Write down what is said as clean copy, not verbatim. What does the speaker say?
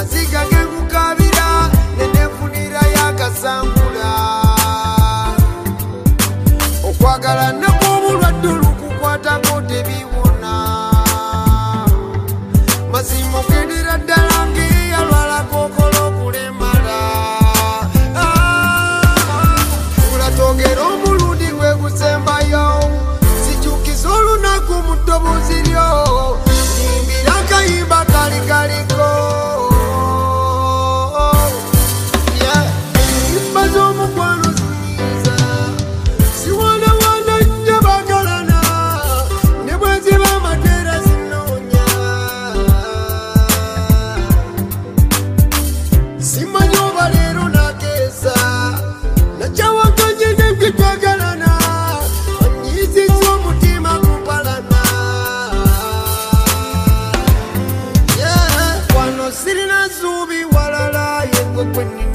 maziga gekukabira nenefunira yakasangula okwagala nakobulwadde olukukwatako tebiwona mazima ogendera ddala ngeyalwala kokola okulemala kulatogera omulundi gwe gusembayo sijukiza olunaku mu ddoboozi lyo nyimbira akayimba kali kaliko ennyimba z'omukwano zinyiiza ziwanawana nnyo bagalana ne bwe ziba amateera zinoonya simanyi oba leero nakeesa nakyawakanye nebwe twagalana onyiizizza omutima gupalana wano sirina nsuubi walala yegwe gwe nnina